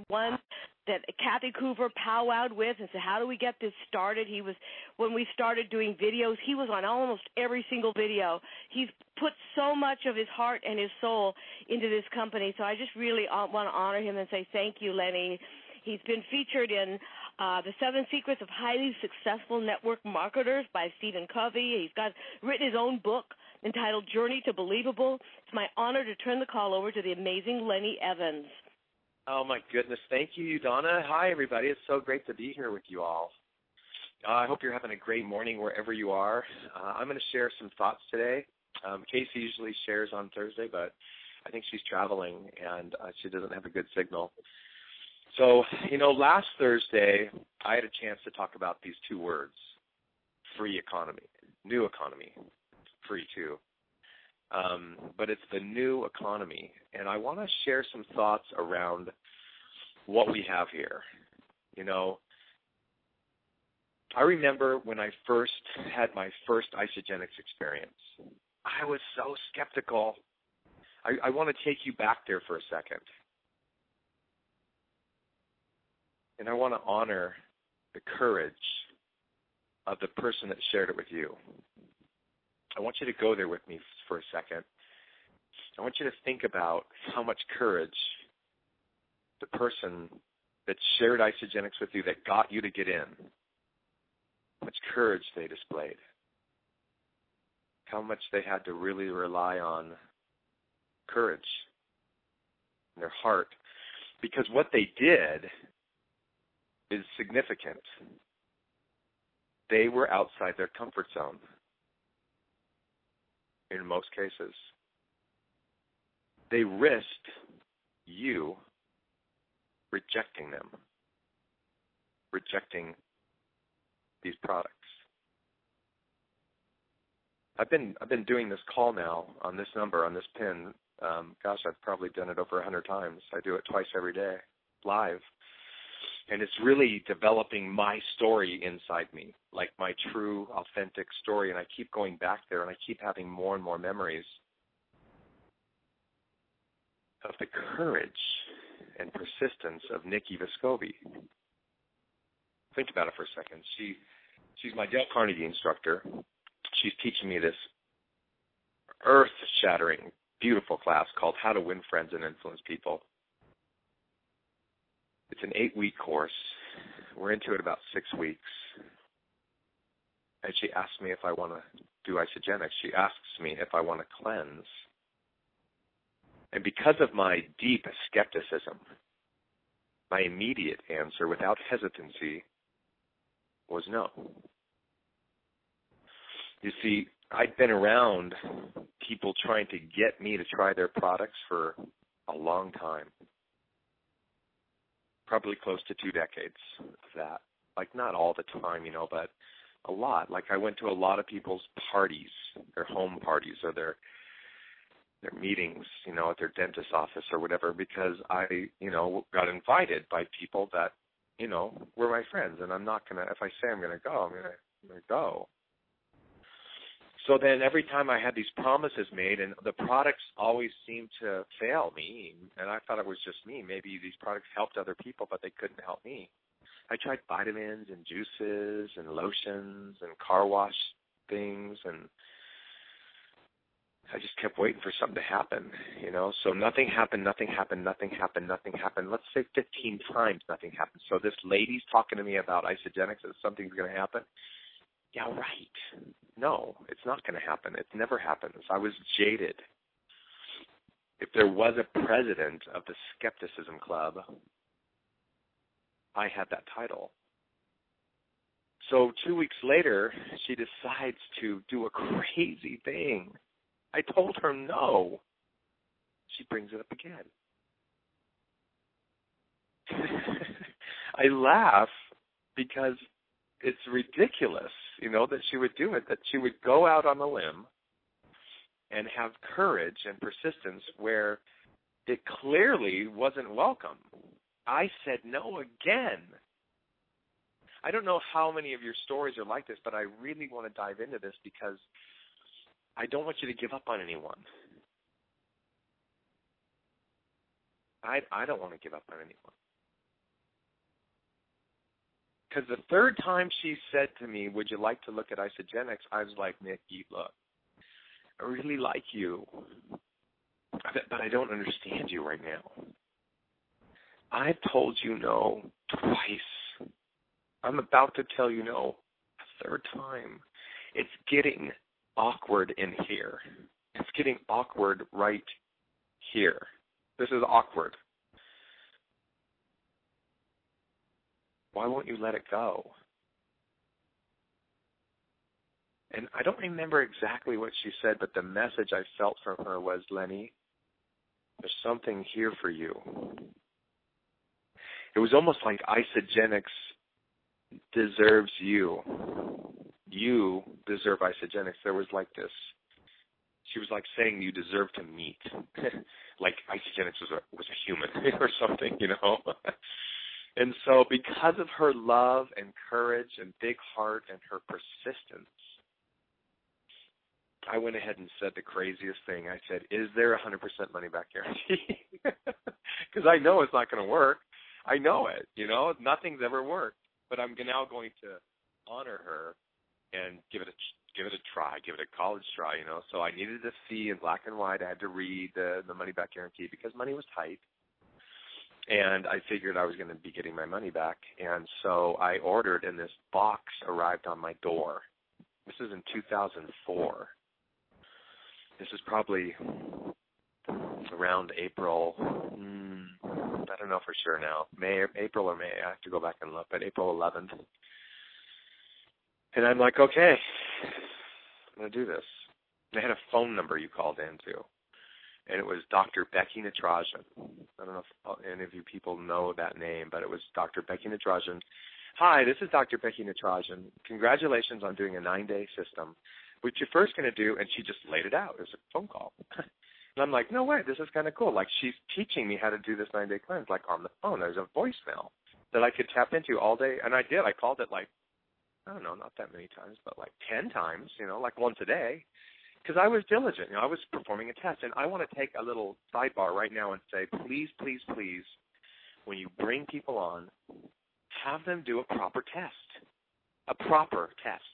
one that Kathy Coover powwowed with and said, how do we get this started? When we started doing videos, he was on almost every single video. He's put so much of his heart and his soul into this company. So I just really want to honor him and say thank you, Lenny. He's been featured in The 7 Secrets of Highly Successful Network Marketers by Stephen Covey. He's written his own book entitled Journey to Believable. It's my honor to turn the call over to the amazing Lenny Evans. Oh, my goodness. Thank you, Donna. Hi, everybody. It's so great to be here with you all. I hope you're having a great morning wherever you are. I'm going to share some thoughts today. Casey usually shares on Thursday, but I think she's traveling, and she doesn't have a good signal. So, last Thursday, I had a chance to talk about these two words, free economy, new economy, free too. But it's the new economy, and I want to share some thoughts around what we have here. I remember when I first had my first Isagenix experience, I was so skeptical. I want to take you back there for a second. And I want to honor the courage of the person that shared it with you. I want you to go there with me for a second. I want you to think about how much courage the person that shared Isagenix with you, that got you to get in, how much courage they displayed, how much they had to really rely on courage in their heart. Because what they did is significant. They were outside their comfort zone in most cases. They risked you rejecting them, rejecting these products. I've been doing this call now on this number, on this pin. I've probably done it over 100 times. I do it twice every day, live. And it's really developing my story inside me, like my true, authentic story. And I keep going back there, and I keep having more and more memories of the courage and persistence of Nikki Vescovi. Think about it for a second. She's my Dale Carnegie instructor. She's teaching me this earth-shattering, beautiful class called How to Win Friends and Influence People. It's an 8-week course. We're into it about 6 weeks. And she asked me if I want to do Isagenix. She asks me if I want to cleanse. And because of my deep skepticism, my immediate answer without hesitancy was no. You see, I'd been around people trying to get me to try their products for a long time. Probably close to 2 decades of that. Like, not all the time, but a lot. Like, I went to a lot of people's parties, their home parties or their meetings, at their dentist's office or whatever, because I, got invited by people that, were my friends. And I'm not going to, if I say I'm going to go, I'm going to go. So then every time I had these promises made, and the products always seemed to fail me, and I thought it was just me. Maybe these products helped other people, but they couldn't help me. I tried vitamins and juices and lotions and car wash things, and I just kept waiting for something to happen, So nothing happened. Let's say 15 times nothing happened. So this lady's talking to me about Isagenix, that something's going to happen. Yeah, right. No, it's not going to happen. It never happens. I was jaded. If there was a president of the Skepticism Club, I had that title. So 2 weeks later, she decides to do a crazy thing. I told her no. She brings it up again. I laugh because it's ridiculous, that she would do it, that she would go out on a limb and have courage and persistence where it clearly wasn't welcome. I said no again. I don't know how many of your stories are like this, but I really want to dive into this because I don't want you to give up on anyone. I don't want to give up on anyone. Because the third time she said to me, would you like to look at Isagenix, I was like, Nikki, look, I really like you, but I don't understand you right now. I've told you no twice. I'm about to tell you no a third time. It's getting awkward in here. It's getting awkward right here. This is awkward. Why won't you let it go? And I don't remember exactly what she said, but the message I felt from her was, Lenny, there's something here for you. It was almost like Isagenix deserves you. You deserve Isagenix. There was like this. She was like saying you deserve to meet. Like Isagenix was a human or something, you know. And so because of her love and courage and big heart and her persistence, I went ahead and said the craziest thing. I said, is there a 100% money-back guarantee? Because I know it's not going to work. I know it, you know. Nothing's ever worked. But I'm now going to honor her and give it a try, give it a college try, you know. So I needed to see in black and white. I had to read the money-back guarantee because money was tight. And I figured I was going to be getting my money back. And so I ordered, and this box arrived on my door. This is in 2004. This is probably around April. I don't know for sure now. April or May. I have to go back and look. But April 11th. And I'm like, okay, I'm going to do this. They had a phone number you called into. And it was Dr. Becky Natarajan. I don't know if any of you people know that name, but it was Dr. Becky Natarajan. Hi, this is Dr. Becky Natarajan. Congratulations on doing a 9-day system. What you're first going to do, and she just laid it out as a phone call. And I'm like, no way, this is kind of cool. Like, she's teaching me how to do this 9-day cleanse, like on the phone. There's a voicemail that I could tap into all day. And I did. I called it like, I don't know, not that many times, but like 10 times, you know, like once a day. Because I was diligent. You know, I was performing a test. And I want to take a little sidebar right now and say, please, please, please, when you bring people on, have them do a proper test. A proper test.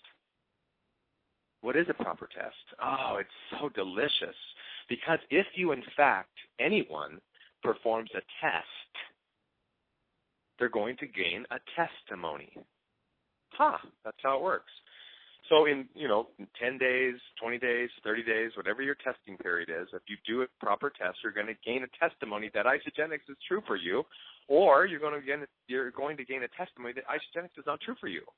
What is a proper test? Oh, it's so delicious. Because if you, in fact, anyone performs a test, they're going to gain a testimony. That's how it works. So in 10 days, 20 days, 30 days, whatever your testing period is, if you do a proper test, you're going to gain a testimony that Isagenix is true for you, or you're going to gain a testimony that Isagenix is not true for you.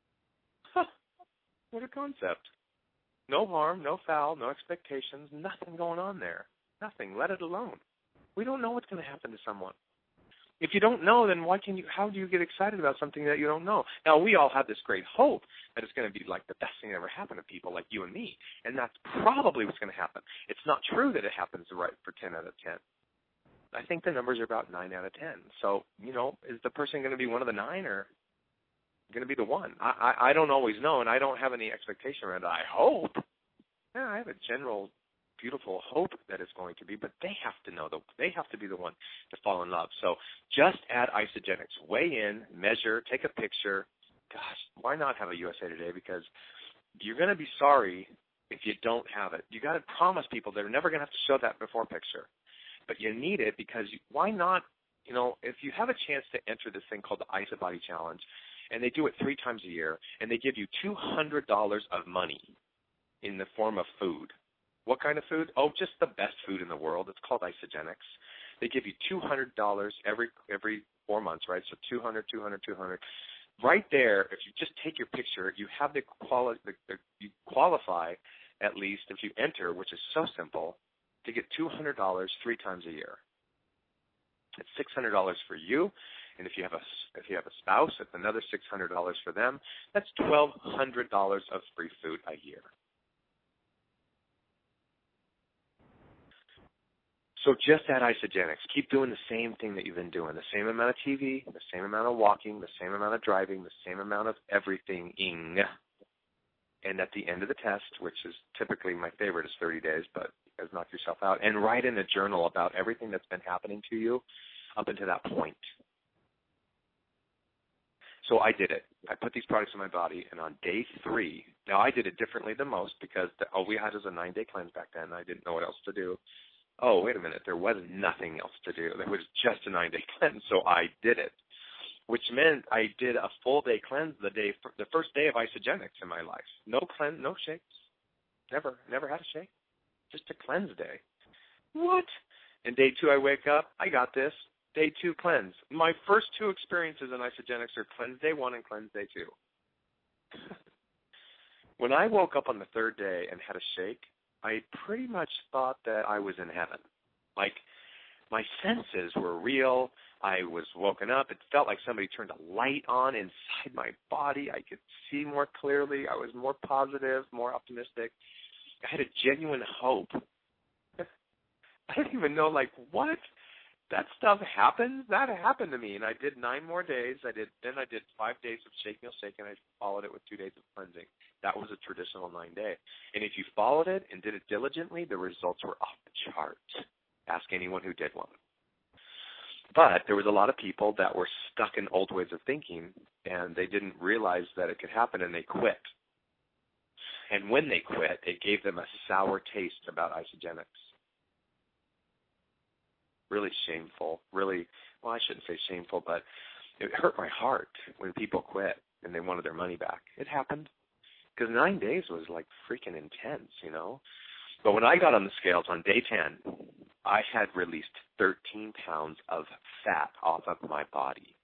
What a concept. No harm, no foul, no expectations, nothing going on there. Nothing. Let it alone. We don't know what's going to happen to someone. If you don't know, then how do you get excited about something that you don't know? Now, we all have this great hope that it's going to be like the best thing that ever happened to people like you and me, and that's probably what's going to happen. It's not true that it happens right for 10 out of 10. I think the numbers are about 9 out of 10. So, is the person going to be one of the 9 or going to be the 1? I don't always know, and I don't have any expectation around it. I hope. Yeah, I have a general beautiful hope that it's going to be, but they have to know, they have to be the one to fall in love. So just add Isagenix. Weigh in, measure, take a picture. Gosh, why not have a USA Today? Because you're going to be sorry if you don't have it. You got to promise people they're never going to have to show that before picture. But you need it because why not, if you have a chance to enter this thing called the IsaBody Challenge, and they do it 3 times a year, and they give you $200 of money in the form of food. What kind of food? Oh, just the best food in the world. It's called Isagenix. They give you $200 every 4 months, right? So 200. Right there, if you just take your picture, you have you qualify at least if you enter, which is so simple, to get $200 3 times a year. It's $600 for you, and if you have a spouse, it's another $600 for them. That's $1,200 of free food a year. So just add Isagenix. Keep doing the same thing that you've been doing, the same amount of TV, the same amount of walking, the same amount of driving, the same amount of everything-ing. And at the end of the test, which is typically my favorite is 30 days, but you guys knock yourself out, and write in a journal about everything that's been happening to you up until that point. So I did it. I put these products in my body, and on day 3, now I did it differently than most because all we had was a 9-day cleanse back then. I didn't know what else to do. Oh, wait a minute. There was nothing else to do. There was just a 9-day cleanse, so I did it, which meant I did a full day cleanse the first day of Isagenix in my life. No cleanse, no shakes. Never had a shake. Just a cleanse day. What? And day 2, I wake up. I got this. Day 2, cleanse. My first 2 experiences in Isagenix are cleanse day 1 and cleanse day 2. When I woke up on the 3rd day and had a shake, I pretty much thought that I was in heaven. Like, my senses were real. I was woken up. It felt like somebody turned a light on inside my body. I could see more clearly. I was more positive, more optimistic. I had a genuine hope. I didn't even know, like, what? That stuff happens? That happened to me. And I did 9 more days. Then I did 5 days of shake, meal, shake, and I followed it with 2 days of cleansing. That was a traditional 9-day. And if you followed it and did it diligently, the results were off the charts. Ask anyone who did one. But there was a lot of people that were stuck in old ways of thinking, and they didn't realize that it could happen, and they quit. And when they quit, it gave them a sour taste about Isagenix. Really shameful, really, well, I shouldn't say shameful, but it hurt my heart when people quit and they wanted their money back. It happened because 9 days was like freaking intense, you know. But when I got on the scales on day 10, I had released 13 pounds of fat off of my body.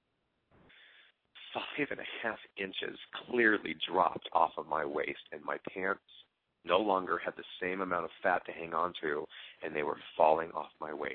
5.5 inches clearly dropped off of my waist, and my pants no longer had the same amount of fat to hang on to, and they were falling off my waist.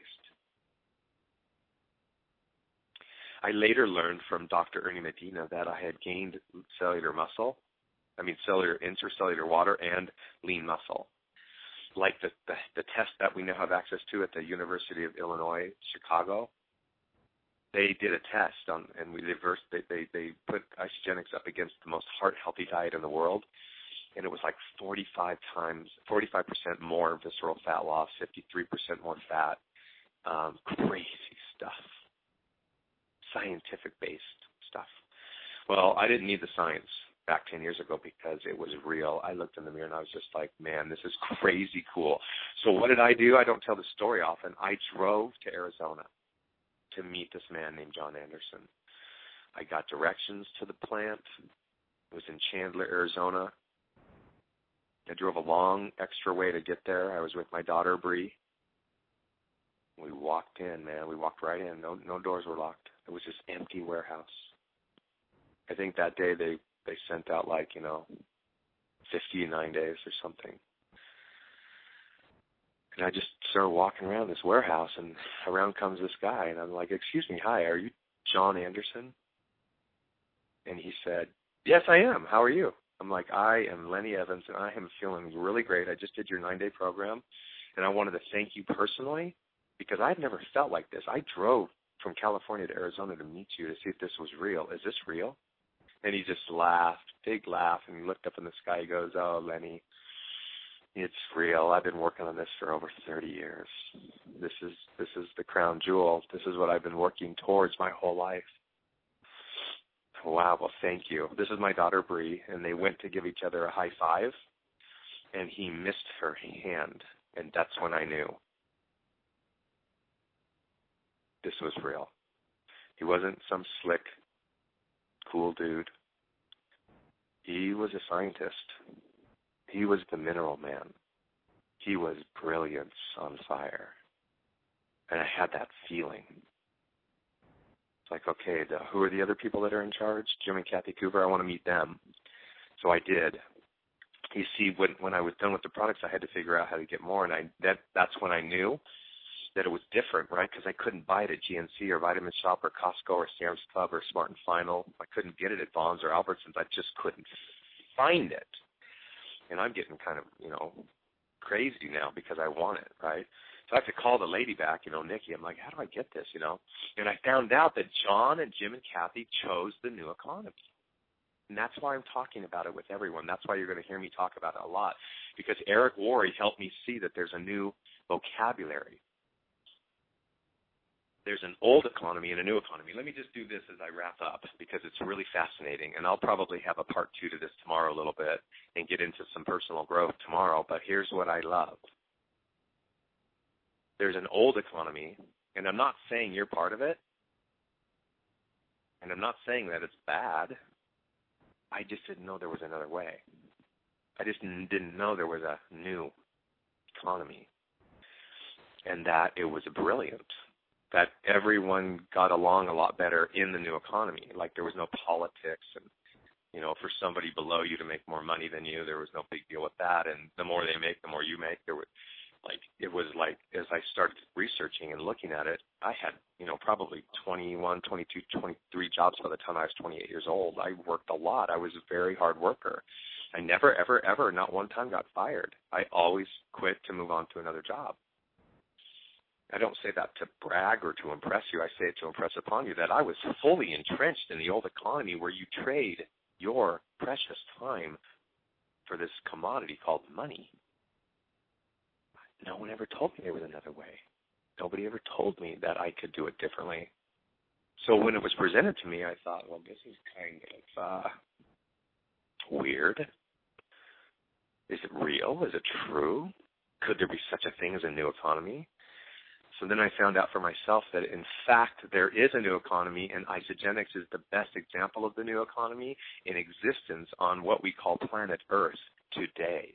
I later learned from Dr. Ernie Medina that I had gained cellular muscle, intercellular water, and lean muscle. Like the test that we now have access to at the University of Illinois, Chicago, they did a test and they put Isagenix up against the most heart-healthy diet in the world, and it was like 45% more visceral fat loss, 53% more fat, crazy stuff, scientific-based stuff. Well, I didn't need the science back 10 years ago because it was real. I looked in the mirror and I was just like, man, this is crazy cool. So what did I do? I don't tell the story often. I drove to Arizona to meet this man named John Anderson. I got directions to the plant. It was in Chandler, Arizona. I drove a long extra way to get there. I was with my daughter, Bree. We walked in, man. We walked right in. No doors were locked. It was just empty warehouse. I think that day they sent out 59 days or something. And I just started walking around this warehouse, and around comes this guy, and I'm like, excuse me, hi, are you John Anderson? And he said, yes, I am. How are you? I'm like, I am Lenny Evans, and I am feeling really great. I just did your 9-day program, and I wanted to thank you personally because I've never felt like this. I drove from California to Arizona to meet you to see if this was real. Is this real? And he just laughed, big laugh, and he looked up in the sky. He goes, oh, Lenny, it's real. I've been working on this for over 30 years. This is the crown jewel. This is what I've been working towards my whole life. Wow, well, thank you. This is my daughter, Bree, and they went to give each other a high five, and he missed her hand, and that's when I knew this was real. He wasn't some slick, cool dude. He was a scientist. He was the mineral man. He was brilliance on fire. And I had that feeling. It's like, okay, who are the other people that are in charge? Jim and Kathy Coover, I want to meet them. So I did. You see, when I was done with the products, I had to figure out how to get more, and that's when I knew that it was different, right? Because I couldn't buy it at GNC or Vitamin Shop or Costco or Sam's Club or Smart & Final. I couldn't get it at Vaughn's or Albertsons. I just couldn't find it. And I'm getting kind of, crazy now because I want it, right? So I have to call the lady back, Nikki. I'm like, how do I get this, And I found out that John and Jim and Kathy chose the new economy. And that's why I'm talking about it with everyone. That's why you're going to hear me talk about it a lot, because Eric Worre helped me see that there's a new vocabulary. there's an old economy and a new economy. Let me just do this as I wrap up because it's really fascinating, and I'll probably have a part 2 to this tomorrow a little bit and get into some personal growth tomorrow, but here's what I love. There's an old economy, and I'm not saying you're part of it, and I'm not saying that it's bad. I just didn't know there was another way. I just didn't know there was a new economy, and that it was brilliant, that everyone got along a lot better in the new economy. Like there was no politics and, you know, for somebody below you to make more money than you, there was no big deal with that. And the more they make, the more you make. It was like, as I started researching and looking at it, I had, you know, probably 21, 22, 23 jobs by the time I was 28 years old. I worked a lot. I was a very hard worker. I never, ever, ever, not one time got fired. I always quit to move on to another job. I don't say that to brag or to impress you. I say it to impress upon you that I was fully entrenched in the old economy where you trade your precious time for this commodity called money. No one ever told me there was another way. Nobody ever told me that I could do it differently. So when it was presented to me, I thought, well, this is kind of weird. Is it real? Is it true? Could there be such a thing as a new economy? So then I found out for myself that, in fact, there is a new economy, and Isagenix is the best example of the new economy in existence on what we call planet Earth today.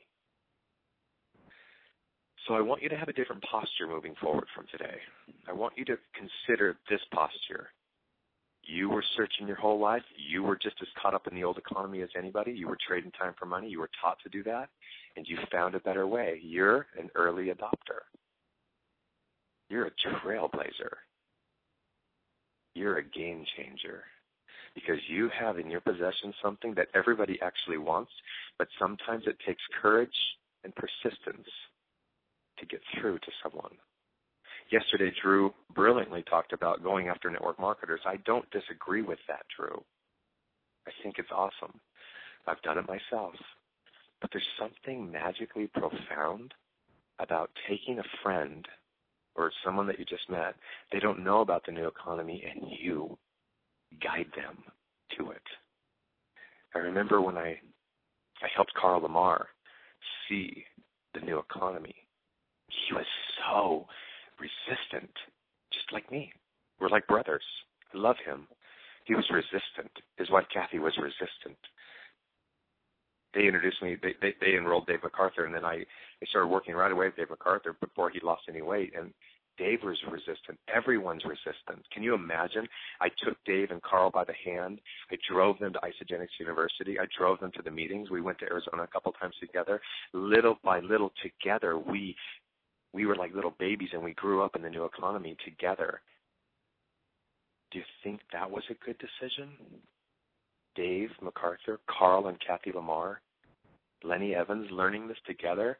So I want you to have a different posture moving forward from today. I want you to consider this posture. You were searching your whole life. You were just as caught up in the old economy as anybody. You were trading time for money. You were taught to do that, and you found a better way. You're an early adopter. You're a trailblazer. You're a game changer because you have in your possession something that everybody actually wants, but sometimes it takes courage and persistence to get through to someone. Yesterday, Drew brilliantly talked about going after network marketers. I don't disagree with that, Drew. I think it's awesome. I've done it myself. But there's something magically profound about taking a friend or someone that you just met, they don't know about the new economy, and you guide them to it. I remember when I helped Carl Lamar see the new economy. He was so resistant, just like me. We're like brothers. I love him. He was resistant. His wife, Kathy, was resistant. They introduced me, they enrolled Dave MacArthur, and then I started working right away with Dave MacArthur before he lost any weight, and Dave was resistant. Everyone's resistant. Can you imagine? I took Dave and Carl by the hand. I drove them to Isagenix University. I drove them to the meetings. We went to Arizona a couple times together. Little by little together, we were like little babies, and we grew up in the new economy together. Do you think that was a good decision? Dave MacArthur, Carl and Kathy Lamar, Lenny Evans, learning this together.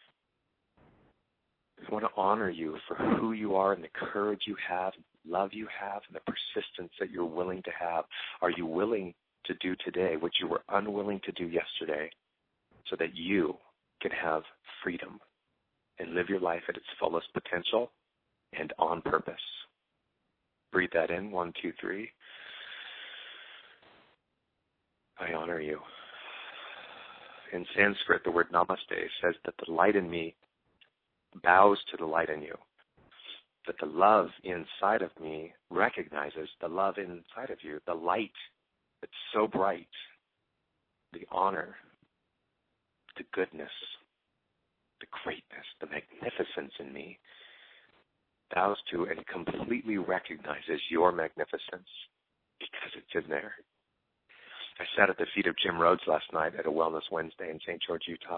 I want to honor you for who you are and the courage you have, love you have, and the persistence that you're willing to have. Are you willing to do today what you were unwilling to do yesterday so that you can have freedom and live your life at its fullest potential and on purpose? Breathe that in. 1, 2, 3. I honor you. In Sanskrit, the word namaste says that the light in me bows to the light in you, that the love inside of me recognizes the love inside of you, the light that's so bright, the honor, the goodness, the greatness, the magnificence in me bows to and completely recognizes your magnificence because it's in there. I sat at the feet of Jim Rhodes last night at a Wellness Wednesday in St. George, Utah.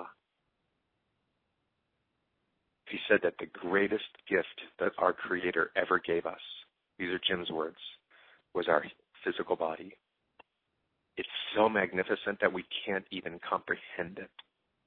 He said that the greatest gift that our Creator ever gave us, these are Jim's words, was our physical body. It's so magnificent that we can't even comprehend it.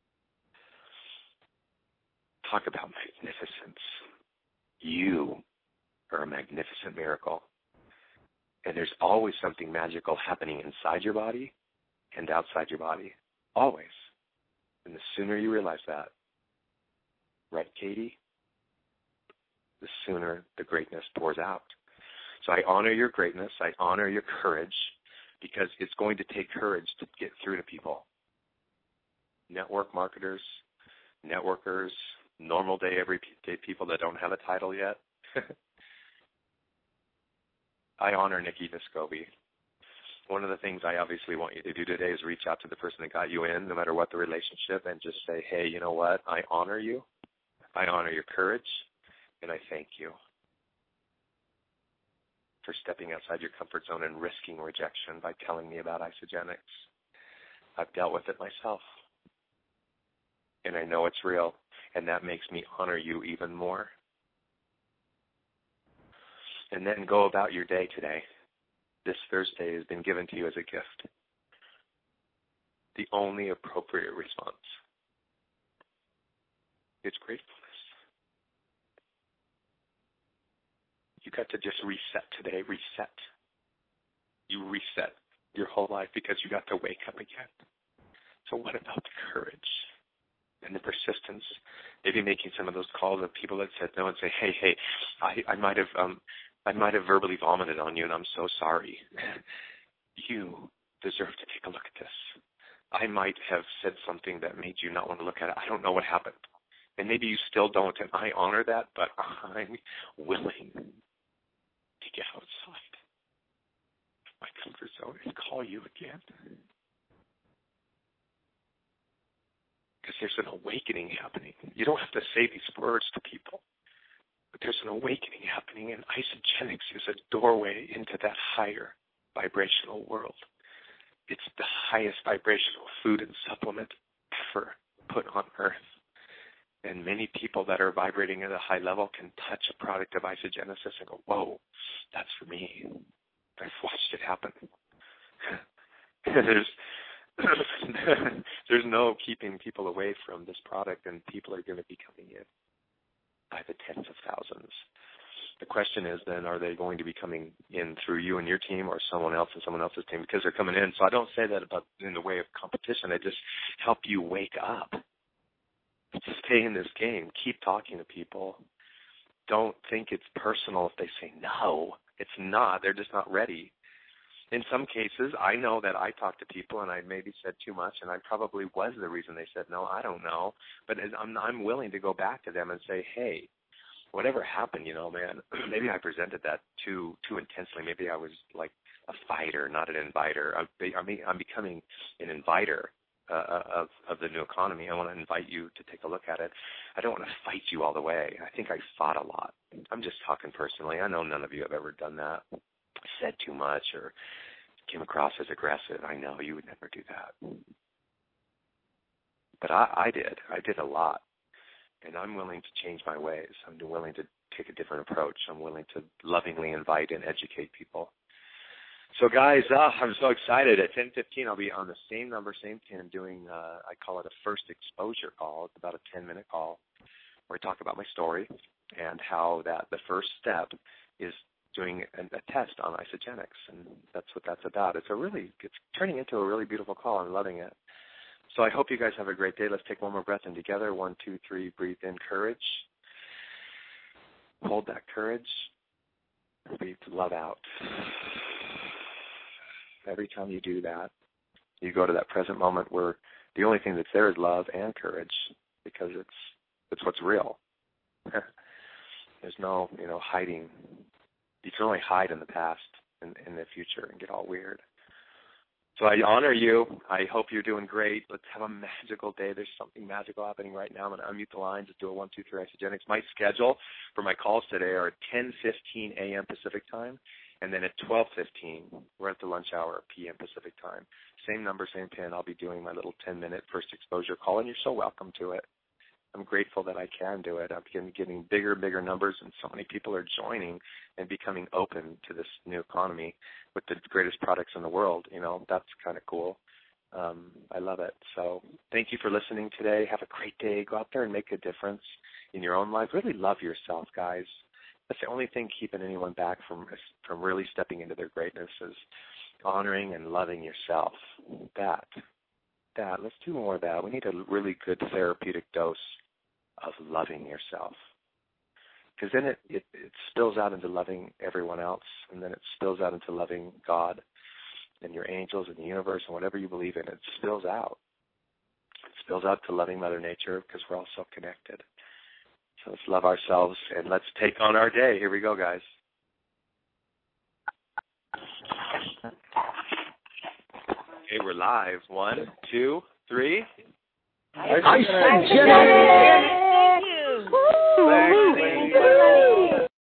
Talk about magnificence. You are a magnificent miracle. And there's always something magical happening inside your body and outside your body. Always. And the sooner you realize that, right, Katie? The sooner the greatness pours out. So I honor your greatness. I honor your courage, because it's going to take courage to get through to people. Network marketers, networkers, normal day, everyday people that don't have a title yet. I honor Nikki Vescovi. One of the things I obviously want you to do today is reach out to the person that got you in, no matter what the relationship, and just say, hey, you know what? I honor you. I honor your courage, and I thank you for stepping outside your comfort zone and risking rejection by telling me about Isagenix. I've dealt with it myself, and I know it's real, and that makes me honor you even more. And then go about your day today. This Thursday has been given to you as a gift. The only appropriate response is gratefulness. You got to just reset today. Reset. You reset your whole life because you got to wake up again. So what about the courage and the persistence? Maybe making some of those calls of people that said no and say, hey, I might have verbally vomited on you, and I'm so sorry. You deserve to take a look at this. I might have said something that made you not want to look at it. I don't know what happened. And maybe you still don't, and I honor that, but I'm willing to get outside my comfort zone and call you again. Because there's an awakening happening. You don't have to say these words to people. But there's an awakening happening, and Isagenix is a doorway into that higher vibrational world. It's the highest vibrational food and supplement ever put on Earth. And many people that are vibrating at a high level can touch a product of Isagenesis and go, whoa, that's for me. I've watched it happen. There's no keeping people away from this product, and people are going to be coming in by the tens of thousands. The question is then, are they going to be coming in through you and your team or someone else and someone else's team? Because they're coming in. So I don't say that about in the way of competition. I just help you wake up. Stay in this game. Keep talking to people. Don't think it's personal if they say no. It's not. They're just not ready. In some cases, I know that I talked to people and I maybe said too much, and I probably was the reason they said no. I don't know. But I'm willing to go back to them and say, hey, whatever happened, man, maybe I presented that too intensely. Maybe I was like a fighter, not an inviter. I'm becoming an inviter of the new economy. I want to invite you to take a look at it. I don't want to fight you all the way. I think I fought a lot. I'm just talking personally. I know none of you have ever done that, said too much, or came across as aggressive. I know you would never do that. But I did. I did a lot. And I'm willing to change my ways. I'm willing to take a different approach. I'm willing to lovingly invite and educate people. So, guys, I'm so excited. At 10:15, I'll be on the same number, same pin, doing, I call it a first exposure call. It's about a 10-minute call where I talk about my story and how that the first step is doing a test on Isagenix, and that's what that's about. It's turning into a really beautiful call. I'm loving it. So I hope you guys have a great day. Let's take one more breath in together. 1, 2, 3, breathe in, courage. Hold that courage. Breathe love out. Every time you do that, you go to that present moment where the only thing that's there is love and courage, because it's what's real. There's no, hiding. You can only hide in the past and in the future and get all weird. So I honor you. I hope you're doing great. Let's have a magical day. There's something magical happening right now. I'm going to unmute the lines and do a 1, 2, 3 Isagenix. My schedule for my calls today are at 10:15 a.m. Pacific time, and then at 12:15, we're at the lunch hour p.m. Pacific time. Same number, same pin. I'll be doing my little 10-minute first exposure call, and you're so welcome to it. I'm grateful that I can do it. I'm getting bigger and bigger numbers, and so many people are joining and becoming open to this new economy with the greatest products in the world. That's kind of cool. I love it. So thank you for listening today. Have a great day. Go out there and make a difference in your own life. Really love yourself, guys. That's the only thing keeping anyone back from really stepping into their greatness is honoring and loving yourself. Let's do more of that. We need a really good therapeutic dose of loving yourself. Because then it spills out into loving everyone else, and then it spills out into loving God and your angels and the universe and whatever you believe in. It spills out. It spills out to loving Mother Nature because we're all so connected. So let's love ourselves and let's take on our day. Here we go, guys. Okay, we're live. 1, 2, 3. I said, Thank you. Thanks.